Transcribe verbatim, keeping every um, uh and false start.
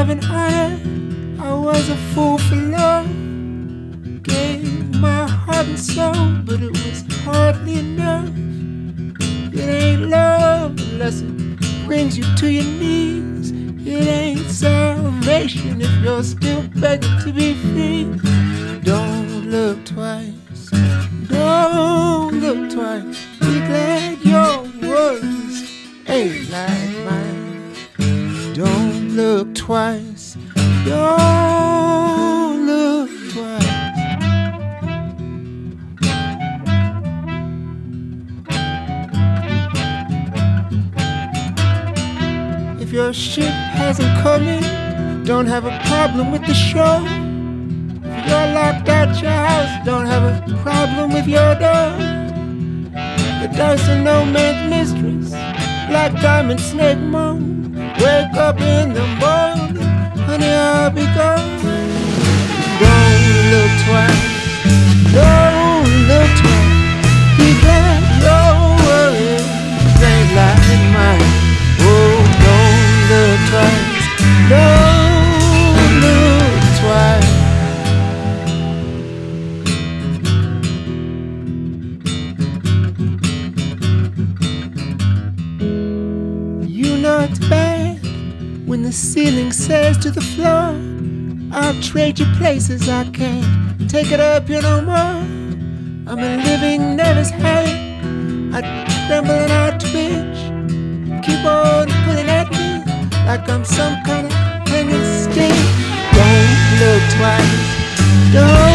love and honor. I was a fool for love. Gave my heart and soul, but it was hardly enough. It ain't love unless it brings you to your knees. It ain't salvation if you're still begging to be free. Don't look twice, don't look twice. Be glad your words ain't like mine. Don't look twice, don't look twice. If your ship hasn't come in, don't have a problem with the shore. If you're locked out your house, don't have a problem with your door. The dice are no man's mistress, black diamond, snake moan. Wake up in the morning, honey, I'll be gone. Don't look twice, don't look twice. Be glad your worries ain't like mine. Oh, don't look twice, don't look twice. You know it's bad when the ceiling says to the floor, I'll trade you places, I can't take it up here no more. I'm a living nervous habit, I tremble and I twitch. Keep on pulling at me like I'm some kind of hanging stick. Don't look twice, don't